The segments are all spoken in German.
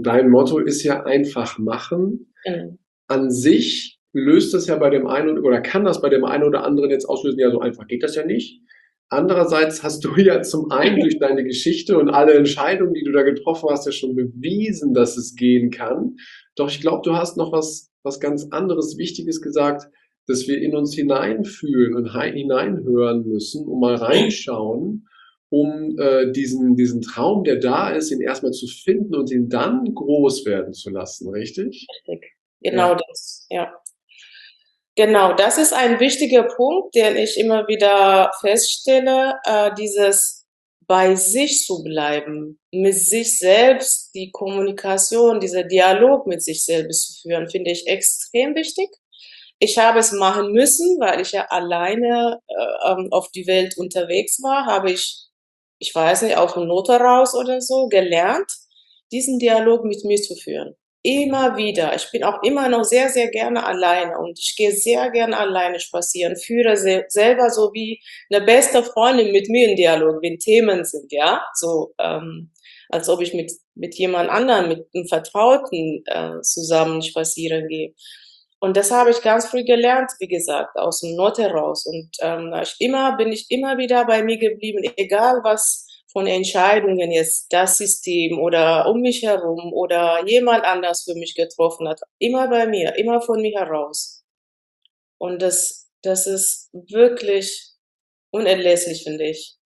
dein Motto ist ja einfach machen. Genau. An sich löst das ja bei dem einen oder kann das bei dem einen oder anderen jetzt auslösen, ja, so einfach geht das ja nicht. Andererseits hast du ja zum einen durch deine Geschichte und alle Entscheidungen, die du da getroffen hast, ja schon bewiesen, dass es gehen kann. Doch ich glaube, du hast noch was ganz anderes, Wichtiges gesagt, dass wir in uns hineinfühlen und hineinhören müssen und mal reinschauen, um diesen Traum, der da ist, ihn erstmal zu finden und ihn dann groß werden zu lassen, richtig? Richtig. Ja. Genau das, ja. Genau, das ist ein wichtiger Punkt, den ich immer wieder feststelle, dieses bei sich zu bleiben, mit sich selbst die Kommunikation, dieser Dialog mit sich selbst zu führen, finde ich extrem wichtig. Ich habe es machen müssen, weil ich ja alleine auf die Welt unterwegs war, habe ich weiß nicht, aus dem Not heraus oder so, gelernt, diesen Dialog mit mir zu führen. Immer wieder. Ich bin auch immer noch sehr, sehr gerne alleine und ich gehe sehr gerne alleine spazieren, führe selber so wie eine beste Freundin mit mir in Dialog, wenn Themen sind, ja, so als ob ich mit jemand anderem, mit einem Vertrauten zusammen spazieren gehe. Und das habe ich ganz früh gelernt, wie gesagt, aus dem Not heraus. Und bin ich immer wieder bei mir geblieben, egal was von Entscheidungen jetzt das System oder um mich herum oder jemand anders für mich getroffen hat. Immer bei mir, immer von mir heraus. Und das ist wirklich unerlässlich, finde ich.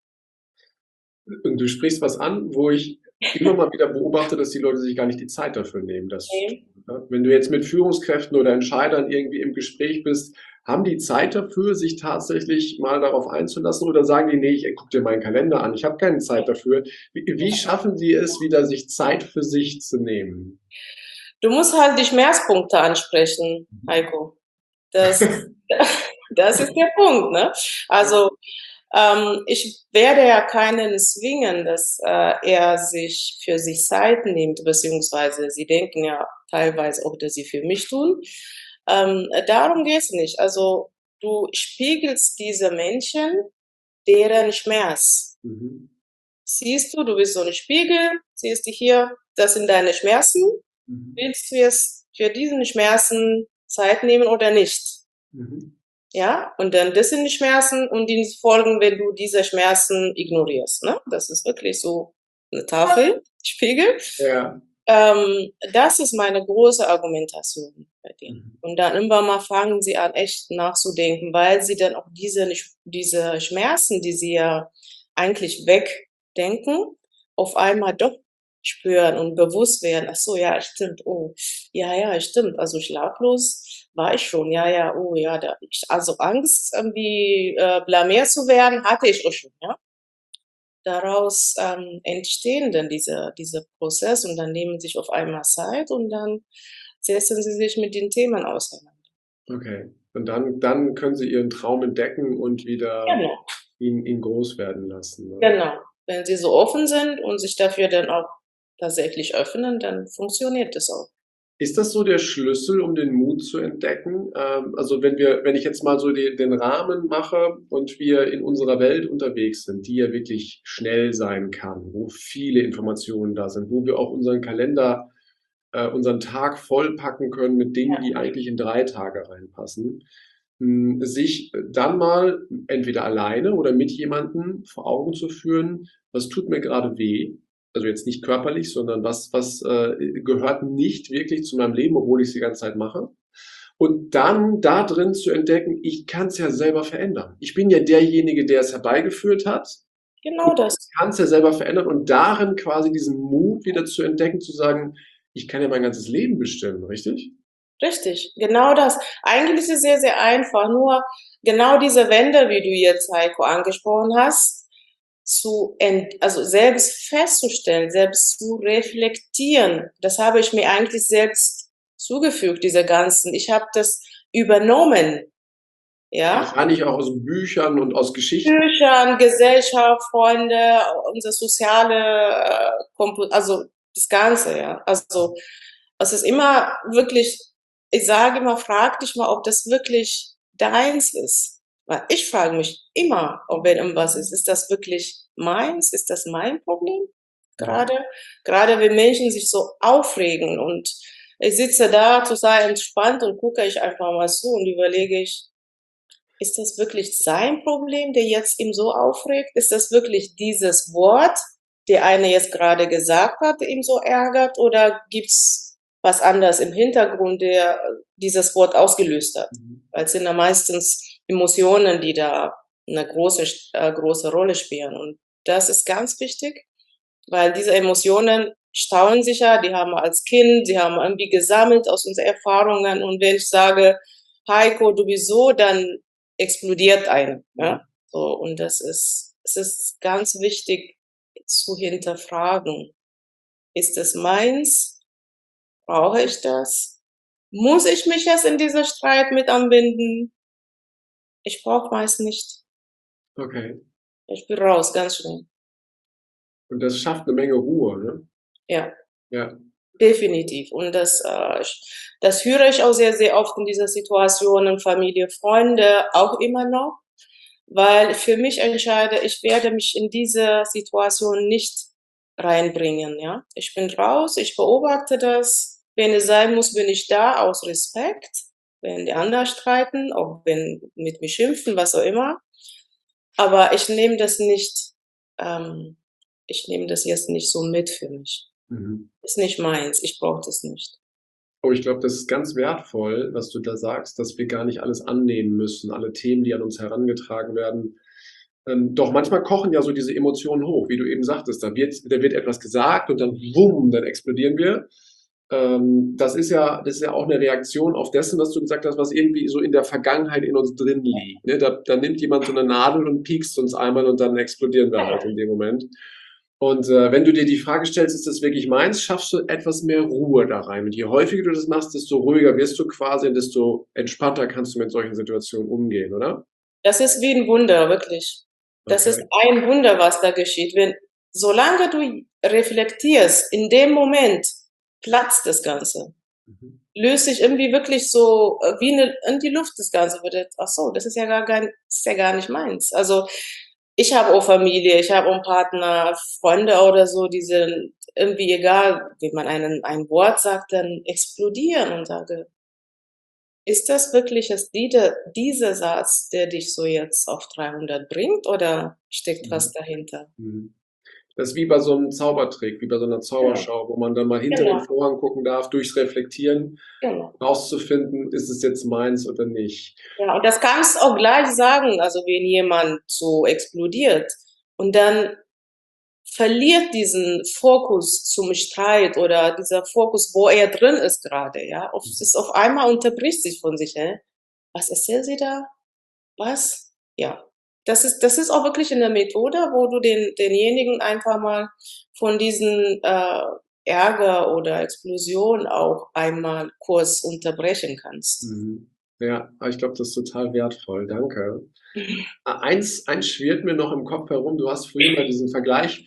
Und du sprichst was an, wo ich immer mal wieder beobachte, dass die Leute sich gar nicht die Zeit dafür nehmen, das zu Okay. tun. Ne? Wenn du jetzt mit Führungskräften oder Entscheidern irgendwie im Gespräch bist, haben die Zeit dafür, sich tatsächlich mal darauf einzulassen oder sagen die, nee, ich guck dir meinen Kalender an, ich habe keine Zeit dafür. Wie schaffen die es, wieder sich Zeit für sich zu nehmen? Du musst halt die Schmerzpunkte ansprechen, Heiko. Das, das ist der Punkt, ne? Also ich werde ja keinen zwingen, dass er sich für sich Zeit nimmt, beziehungsweise sie denken ja teilweise auch, dass sie für mich tun. Darum geht's nicht. Also du spiegelst diese Menschen, deren Schmerz. Mhm. Siehst du, du bist so ein Spiegel, siehst du hier, das sind deine Schmerzen. Mhm. Willst du jetzt für diesen Schmerzen Zeit nehmen oder nicht? Mhm. Ja, und dann das sind die Schmerzen und die folgen, wenn du diese Schmerzen ignorierst. Ne? Das ist wirklich so eine Tafel, Spiegel. Ja. Das ist meine große Argumentation bei denen. Mhm. Und dann irgendwann mal fangen sie an, echt nachzudenken, weil sie dann auch diese Schmerzen, die sie ja eigentlich wegdenken, auf einmal doch spüren und bewusst werden. Ach so, ja, stimmt. Oh, ja, ja, stimmt. Also schlaflos war ich schon. Ja, ja, oh, ja. Also Angst, irgendwie blamiert zu werden, hatte ich auch schon. Ja. Daraus entstehen dann diese Prozess und dann nehmen sich auf einmal Zeit und dann setzen sie sich mit den Themen auseinander. Okay. Und dann können sie ihren Traum entdecken und wieder Genau, ihn groß werden lassen. Ne? genau. Wenn sie so offen sind und sich dafür dann auch tatsächlich öffnen, dann funktioniert das auch. Ist das so der Schlüssel, um den Mut zu entdecken? Also wenn ich jetzt mal so den Rahmen mache und wir in unserer Welt unterwegs sind, die ja wirklich schnell sein kann, wo viele Informationen da sind, wo wir auch unseren Kalender, unseren Tag vollpacken können mit Dingen, die eigentlich in 3 Tage reinpassen, sich dann mal entweder alleine oder mit jemandem vor Augen zu führen, was tut mir gerade weh? Also jetzt nicht körperlich, sondern was gehört nicht wirklich zu meinem Leben, obwohl ich es die ganze Zeit mache. Und dann da drin zu entdecken, ich kann es ja selber verändern. Ich bin ja derjenige, der es herbeigeführt hat, Genau das. kann es ja selber verändern und darin quasi diesen Mut wieder zu entdecken, zu sagen, ich kann ja mein ganzes Leben bestimmen, richtig? Richtig, genau das. Eigentlich ist es sehr, sehr einfach. Nur genau diese Wende, wie du jetzt, Heiko, angesprochen hast, also selbst festzustellen, selbst zu reflektieren, das habe ich mir eigentlich selbst zugefügt, diese ganzen. Ich habe das übernommen, ja. Wahrscheinlich auch aus Büchern und aus Geschichten. Büchern, Gesellschaft, Freunde, unser soziale, also das Ganze, ja. Also es ist immer wirklich, ich sage immer, frag dich mal, ob das wirklich deins ist. Weil ich frage mich immer, ob wenn irgendwas ist das wirklich meins? Ist das mein Problem? gerade wenn Menschen sich so aufregen und ich sitze da total entspannt und gucke ich einfach mal zu und überlege ich, ist das wirklich sein Problem, der jetzt ihm so aufregt? Ist das wirklich dieses Wort, der eine jetzt gerade gesagt hat, der ihm so ärgert? Oder gibt's was anderes im Hintergrund, der dieses Wort ausgelöst hat? Mhm. Weil es sind ja meistens Emotionen, die da eine große Rolle spielen. Und das ist ganz wichtig, weil diese Emotionen stauen sich ja, die haben wir als Kind, die haben wir irgendwie gesammelt aus unseren Erfahrungen. Und wenn ich sage, Heiko, du bist so, dann explodiert einer. Ja? So, und es ist ganz wichtig zu hinterfragen. Ist es meins? Brauche ich das? Muss ich mich jetzt in diesen Streit mit anbinden? Ich brauche meist nicht. Okay. Ich bin raus, ganz schnell. Und das schafft eine Menge Ruhe, ne? Ja, Ja. definitiv. Und das höre ich auch sehr, sehr oft in dieser Situation, Familie, Freunde, auch immer noch, weil ich für mich entscheide, ich werde mich in diese Situation nicht reinbringen, ja. Ich bin raus, ich beobachte das. Wenn es sein muss, bin ich da aus Respekt. Wenn die anderen streiten, auch wenn mit mir schimpfen, was auch immer. Aber ich nehme das jetzt nicht so mit für mich. Mhm. Ist nicht meins, ich brauche das nicht. Oh, ich glaube, das ist ganz wertvoll, was du da sagst, dass wir gar nicht alles annehmen müssen, alle Themen, die an uns herangetragen werden. Doch manchmal kochen ja so diese Emotionen hoch, wie du eben sagtest. Da wird etwas gesagt und dann wumm, dann explodieren wir. Das ist ja auch eine Reaktion auf dessen, was du gesagt hast, was irgendwie so in der Vergangenheit in uns drin liegt. Ne? Da nimmt jemand so eine Nadel und piekst uns einmal und dann explodieren wir halt in dem Moment. Und wenn du dir die Frage stellst, ist das wirklich meins, schaffst du etwas mehr Ruhe da rein. Und je häufiger du das machst, desto ruhiger wirst du quasi und desto entspannter kannst du mit solchen Situationen umgehen, oder? Das ist wie ein Wunder, wirklich. Das ist Okay. ein Wunder, was da geschieht. Solange du reflektierst, in dem Moment platzt das Ganze. Mhm. Löst sich irgendwie wirklich so wie in die Luft das Ganze. Ach so, das ist ja gar nicht meins. Also ich habe auch Familie, ich habe auch einen Partner, Freunde oder so, die sind irgendwie egal, wie man ein Wort sagt, dann explodieren und sage, ist das wirklich dieser Satz, der dich so jetzt auf 300 bringt oder steckt was Mhm. dahinter? Mhm. Das ist wie bei so einem Zaubertrick, wie bei so einer Genau, Zauberschau, wo man dann mal hinter den genau, Vorhang gucken darf, durchs Reflektieren genau. rauszufinden, ist es jetzt meins oder nicht. Ja, und das kannst du auch gleich sagen, also wenn jemand so explodiert und dann verliert diesen Fokus zum Streit oder dieser Fokus, wo er drin ist gerade, ja. Es ist auf einmal unterbricht sich von sich, hä? Was erzählt sie da? Was? Ja. Das ist auch wirklich in der Methode, wo du denjenigen einfach mal von diesen Ärger oder Explosion auch einmal kurz unterbrechen kannst. Mhm. Ja, aber ich glaube, das ist total wertvoll. Danke. Eins schwirrt mir noch im Kopf herum. Du hast vorhin mal diesen Vergleich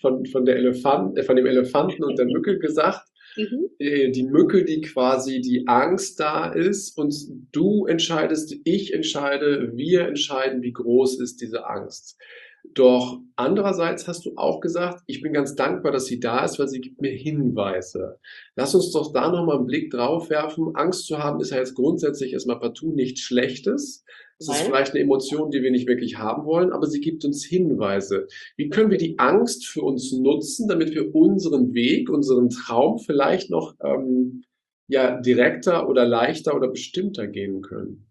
von dem Elefanten und der Mücke gesagt. Mhm. Die Mücke, die quasi die Angst da ist und du entscheidest, ich entscheide, wir entscheiden, wie groß ist diese Angst. Doch andererseits hast du auch gesagt, ich bin ganz dankbar, dass sie da ist, weil sie gibt mir Hinweise. Lass uns doch da nochmal einen Blick drauf werfen. Angst zu haben ist ja jetzt grundsätzlich erstmal partout nichts Schlechtes. Es ist Nein? vielleicht eine Emotion, die wir nicht wirklich haben wollen, aber sie gibt uns Hinweise. Wie können wir die Angst für uns nutzen, damit wir unseren Weg, unseren Traum vielleicht noch ja, direkter oder leichter oder bestimmter gehen können?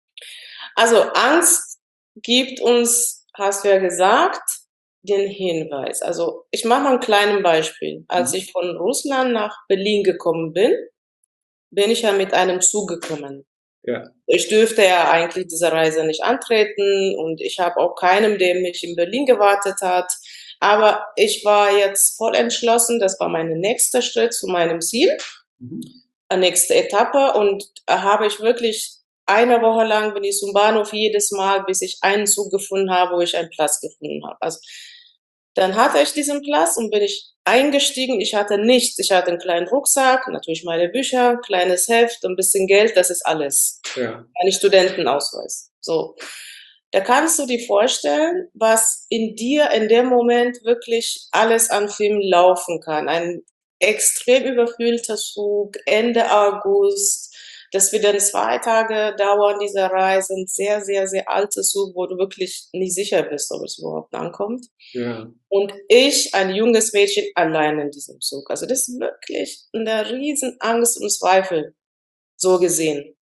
Also Angst gibt uns, hast du ja gesagt, den Hinweis. Also ich mache mal ein kleines Beispiel. Als Mhm. ich von Russland nach Berlin gekommen bin, bin ich ja mit einem Zug gekommen. Ja. Ich dürfte ja eigentlich diese Reise nicht antreten und ich habe auch keinem, der mich in Berlin gewartet hat. Aber ich war jetzt voll entschlossen, das war mein nächster Schritt zu meinem Ziel, Mhm. nächste Etappe. Und habe ich wirklich eine Woche lang bin ich zum Bahnhof jedes Mal, bis ich einen Zug gefunden habe, wo ich einen Platz gefunden habe. Also dann hatte ich diesen Platz und bin ich eingestiegen. Ich hatte nichts. Ich hatte einen kleinen Rucksack, natürlich meine Bücher, kleines Heft, ein bisschen Geld, das ist alles. Ja. Einen Studentenausweis. So. Da kannst du dir vorstellen, was in dir in dem Moment wirklich alles an Film laufen kann. Ein extrem überfüllter Zug, Ende August, das wird dann 2 Tage dauern, diese Reise, 'n sehr, sehr, sehr alter Zug, wo du wirklich nicht sicher bist, ob es überhaupt ankommt. Ja. Und ich, ein junges Mädchen, allein in diesem Zug. Also, das ist wirklich 'ne Riesenangst und Zweifel, so gesehen.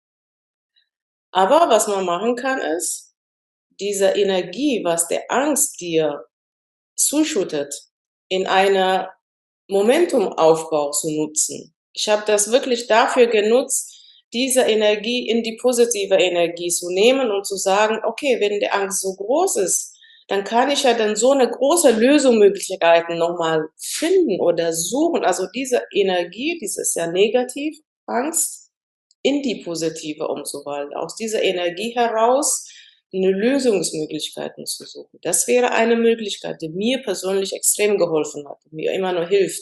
Aber was man machen kann, ist, diese Energie, was der Angst dir zuschüttet, in einer Momentumaufbau zu nutzen. Ich habe das wirklich dafür genutzt, diese Energie in die positive Energie zu nehmen und zu sagen: „Okay, wenn die Angst so groß ist, dann kann ich ja dann so eine große Lösungsmöglichkeiten noch mal finden oder suchen.“ Also, diese Energie, dieses ja negativ Angst in die positive umzuwandeln, aus dieser Energie heraus 'ne Lösungsmöglichkeiten zu suchen. Das wäre eine Möglichkeit, die mir persönlich extrem geholfen hat und mir immer noch hilft.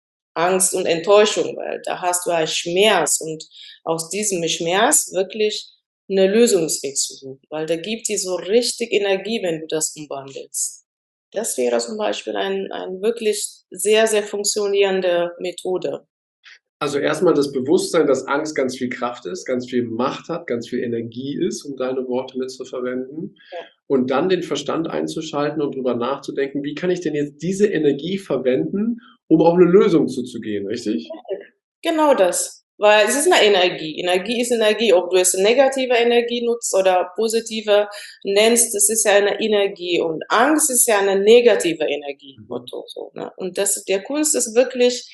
Angst und Enttäuschung, weil da hast du einen Schmerz und aus diesem Schmerz wirklich 'ne Lösungsweg zu suchen, weil der gibt dir so richtig Energie, wenn du das umwandelst. Das wäre zum Beispiel ein wirklich sehr, sehr funktionierende Methode. Also erstmal das Bewusstsein, dass Angst ganz viel Kraft ist, ganz viel Macht hat, ganz viel Energie ist, um deine Worte mit zu verwenden. Ja. Und dann den Verstand einzuschalten und drüber nachzudenken: „Wie kann ich denn jetzt diese Energie verwenden, um auf 'ne Lösung zuzugehen“, richtig? Genau das, weil es ist 'ne Energie. Energie ist Energie, ob du es negative Energie nutzt oder positive nennst, das ist ja eine Energie und Angst ist ja eine negative Energie, Mhm. Motto so, ne? Und das der Kunst ist wirklich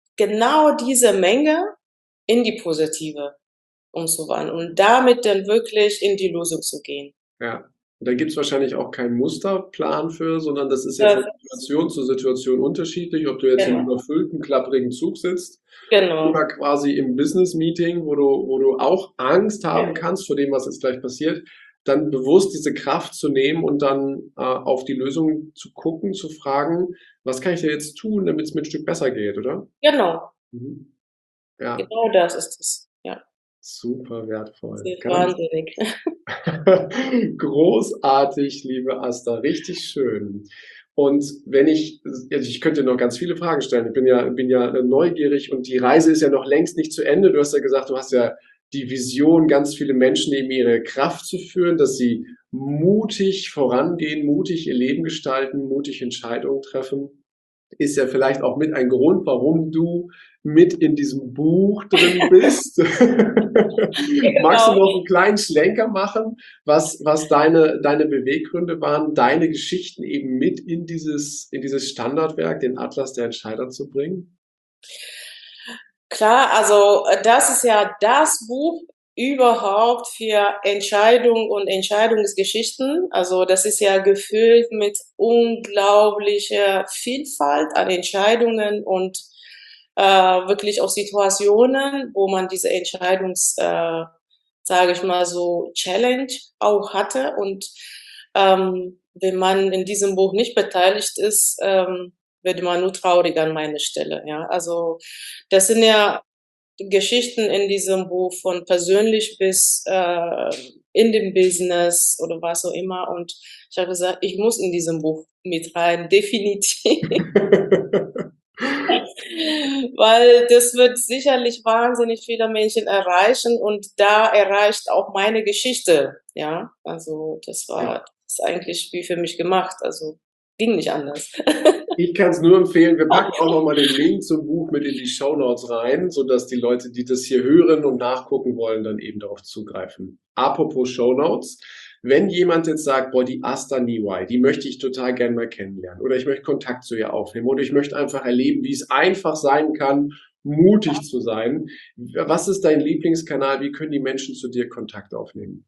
genau diese Menge in die positive umzuwandeln und damit dann wirklich in die Lösung zu gehen. Ja. Und da gibt's wahrscheinlich auch keinen Musterplan für, sondern das ist ja von Das Situation zu Situation unterschiedlich, ob du jetzt im genau, überfüllten, klapprigen Zug sitzt genau. oder quasi im Business-Meeting, wo du auch Angst Ja, haben kannst vor dem, was jetzt gleich passiert, dann bewusst diese Kraft zu nehmen und dann, auf die Lösung zu gucken, zu fragen: „Was kann ich denn jetzt tun, damit's mir 'n Stück besser geht“, oder? genau, Mhm. Ja, genau das ist es. Ja, super wertvoll. sehr Ganz wahnsinnig. großartig, liebe Asta, richtig schön. Und wenn ich also, ich könnte noch ganz viele Fragen stellen. Ich bin ja neugierig und die Reise ist ja noch längst nicht zu Ende. Du hast ja gesagt, du hast ja die Vision, ganz viele Menschen in ihre Kraft zu führen, dass sie mutig vorangehen, mutig ihr Leben gestalten, mutig Entscheidungen treffen. Ist ja vielleicht auch mit ein Grund, warum du mit in diesem Buch drin bist. Magst du Genau. noch einen kleinen Schlenker machen, was deine Beweggründe waren, deine Geschichten eben mit in dieses Standardwerk, den Atlas der Entscheider zu bringen? Klar, also, das ist ja das Buch überhaupt für Entscheidung und Entscheidungsgeschichten. Also, das ist ja gefüllt mit unglaublicher Vielfalt an Entscheidungen und, wirklich auch Situationen, wo man diese sage ich mal so, Challenge auch hatte. Und, wenn man in diesem Buch nicht beteiligt ist, wird man nur traurig an meiner Stelle, ja. Also, das sind ja Geschichten in diesem Buch von persönlich bis, in dem Business oder was auch immer. Und ich habe gesagt, ich muss in diesem Buch mit rein, definitiv, weil das wird sicherlich wahnsinnig viele Menschen erreichen und da erreicht auch meine Geschichte, ja. Also, Ja. das ist eigentlich wie für mich gemacht, also, ging nicht anders. Ich kann es nur empfehlen. Wir packen auch noch mal den Link zum Buch mit in die Shownotes rein, sodass die Leute, die das hier hören und nachgucken wollen, dann eben darauf zugreifen. Apropos Shownotes, wenn jemand jetzt sagt: „Boah, die Asta Niwai, die möchte ich total gern mal kennenlernen“ oder „Ich möchte Kontakt zu ihr aufnehmen“ oder „Ich möchte einfach erleben, wie es einfach sein kann, mutig zu sein.“ Was ist dein Lieblingskanal? Wie können die Menschen zu dir Kontakt aufnehmen?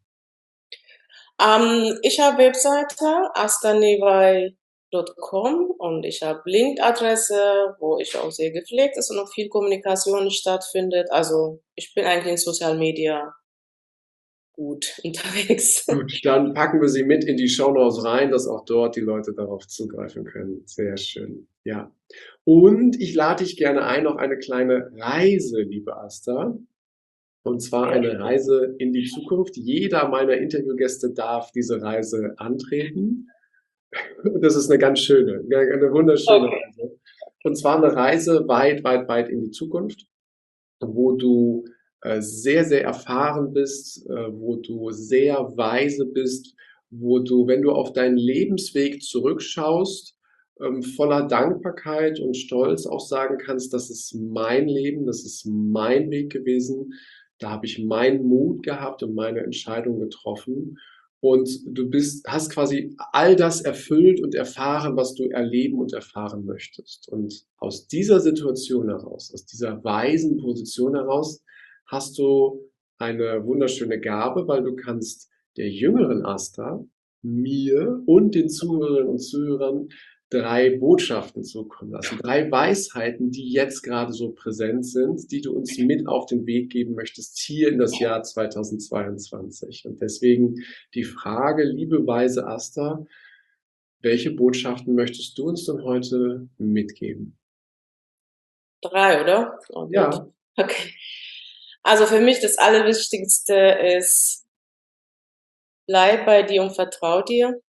Ich habe Webseite astanewai.com und ich habe LinkedIn-Adresse, wo ich auch sehr gepflegt ist und auch viel Kommunikation stattfindet. Also, ich bin eigentlich in Social Media gut unterwegs. Gut, dann packen wir sie mit in die Shownotes rein, dass auch dort die Leute darauf zugreifen können. Sehr schön, ja. Und ich lade dich gerne ein auf eine kleine Reise, liebe Asta. Und zwar eine Reise in die Zukunft. Jeder meiner Interviewgäste darf diese Reise antreten. Und das ist eine ganz schöne, eine wunderschöne Okay. Reise. Und zwar eine Reise weit, weit, weit in die Zukunft, wo du sehr, sehr erfahren bist, wo du sehr weise bist, wo du, wenn du auf deinen Lebensweg zurückschaust, voller Dankbarkeit und Stolz auch sagen kannst, das ist mein Leben, das ist mein Weg gewesen, da habe ich meinen Mut gehabt und meine Entscheidung getroffen. Und du hast quasi all das erfüllt und erfahren, was du erleben und erfahren möchtest. Und aus dieser Situation heraus, aus dieser weisen Position heraus, hast du eine wunderschöne Gabe, weil du kannst der jüngeren Asta, mir und den Zuhörerinnen und Zuhörern 3 Botschaften zukommen lassen. 3 Weisheiten, die jetzt gerade so präsent sind, die du uns mit auf den Weg geben möchtest, hier in das Jahr 2022. Und deswegen die Frage, liebe weise Asta, welche Botschaften möchtest du uns denn heute mitgeben? 3, oder? Oh gut. Ja, Okay. Also für mich das Allerwichtigste ist, bleib bei dir und vertrau dir.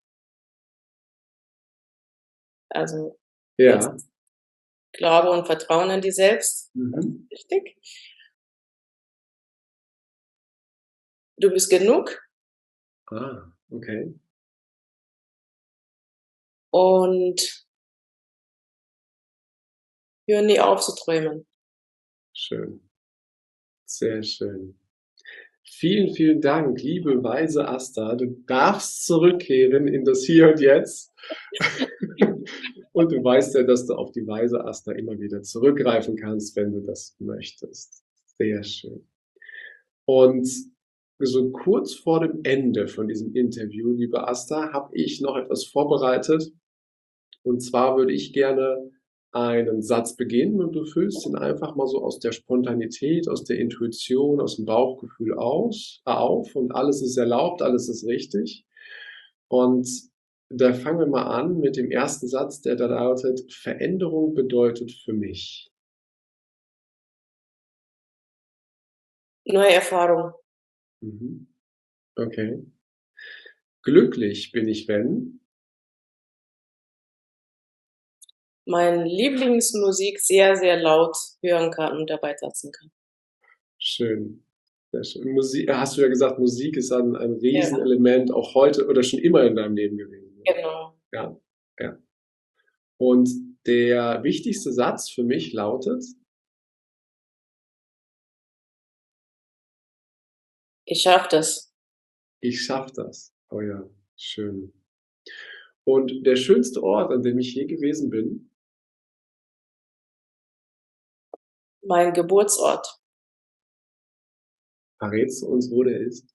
Also ja, jetzt Glaube und Vertrauen an dir selbst, das mhm. ist wichtig. Du bist genug Ah, okay, und hör nie auf zu träumen. schön, sehr schön. Vielen, vielen Dank, liebe weise Asta. Du darfst zurückkehren in das Hier und Jetzt. Und du weißt ja, dass du auf die weise Asta immer wieder zurückgreifen kannst, wenn du das möchtest. Sehr schön. Und so kurz vor dem Ende von diesem Interview, liebe Asta, habe ich noch etwas vorbereitet. Und zwar würde ich gerne einen Satz beginnen und du füllst ihn einfach mal so aus der Spontanität, aus der Intuition, aus dem Bauchgefühl auf und alles ist erlaubt, alles ist richtig. Und da fangen wir mal an mit dem ersten Satz, der da lautet: Veränderung bedeutet für mich. Neue Erfahrung. Mhm. Okay. Glücklich bin ich, wenn. Meine Lieblingsmusik sehr, sehr laut hören kann und dabei tanzen kann. Schön. Sehr schön. Musik, hast du ja gesagt, Musik ist ein Ja, Riesenelement auch heute oder schon immer in deinem Leben gewesen. Ne? genau. Ja, ja. Und der wichtigste Satz für mich lautet: Ich schaffe das. Ich schaffe das. Oh ja, schön. Und der schönste Ort, an dem ich je gewesen bin, Mein Geburtsort. verrätst du uns, wo der ist?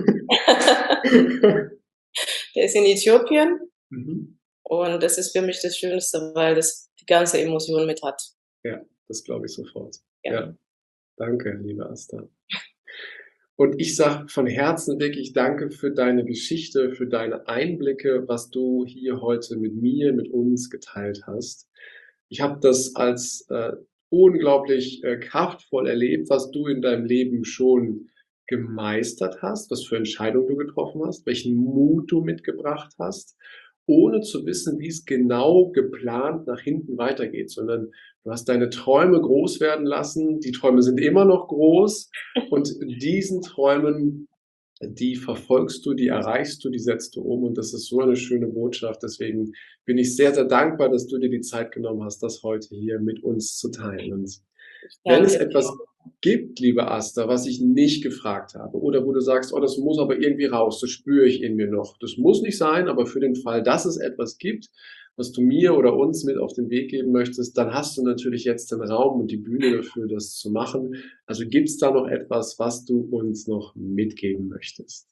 Der ist in Äthiopien Mhm. und das ist für mich das Schönste, weil das die ganze Emotion mit hat. Ja, das glaube ich sofort. Ja. Ja, danke, liebe Asta. Und ich sage von Herzen wirklich danke für deine Geschichte, für deine Einblicke, was du hier heute mit mir, mit uns geteilt hast. Ich habe das als unglaublich kraftvoll erlebt, was du in deinem Leben schon gemeistert hast, was für Entscheidungen du getroffen hast, welchen Mut du mitgebracht hast, ohne zu wissen, wie es genau geplant nach hinten weitergeht, sondern du hast deine Träume groß werden lassen. Die Träume sind immer noch groß und diesen Träumen, die verfolgst du, die erreichst du, die setzt du um und das ist so eine schöne Botschaft. Deswegen bin ich sehr, sehr dankbar, dass du dir die Zeit genommen hast, das heute hier mit uns zu teilen. Und Ich wenn es danke etwas dir. gibt, liebe Asta, was ich nicht gefragt habe oder wo du sagst, oh, das muss aber irgendwie raus, das spüre ich in mir noch. Das muss nicht sein, aber für den Fall, dass es etwas gibt, was du mir oder uns mit auf den Weg geben möchtest, dann hast du natürlich jetzt den Raum und die Bühne dafür, das zu machen. Also gibt es da noch etwas, was du uns noch mitgeben möchtest?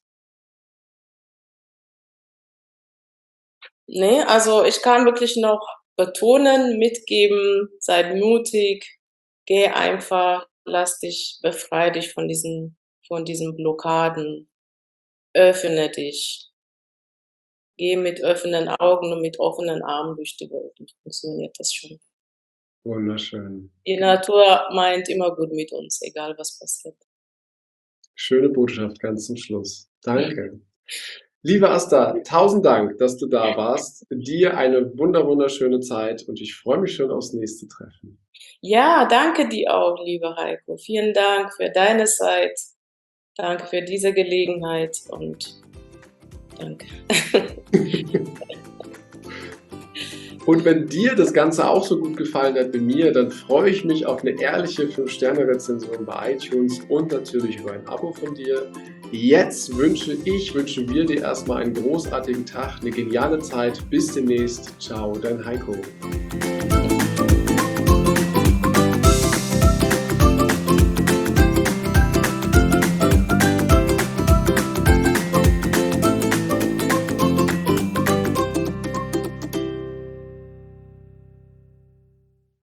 Ne, also ich kann wirklich noch betonen, mitgeben, sei mutig, geh einfach, befreie dich von diesen Blockaden, öffne dich, geh mit offenen Augen und mit offenen Armen durch die Welt, dann funktioniert das schon. Wunderschön. Die Natur meint immer gut mit uns, egal was passiert. Schöne Botschaft ganz zum Schluss. Danke. Liebe Asta, 1000 Dank, dass du da warst. Dir eine wunderschöne Zeit und ich freue mich schon aufs nächste Treffen. Ja, danke dir auch, lieber Heiko. Vielen Dank für deine Zeit. Danke für diese Gelegenheit und danke. Und wenn dir das Ganze auch so gut gefallen hat wie mir, dann freue ich mich auf eine ehrliche 5-Sterne-Rezension bei iTunes und natürlich über ein Abo von dir. Jetzt wünschen wir dir erstmal einen großartigen Tag, eine geniale Zeit. Bis demnächst. Ciao, dein Heiko.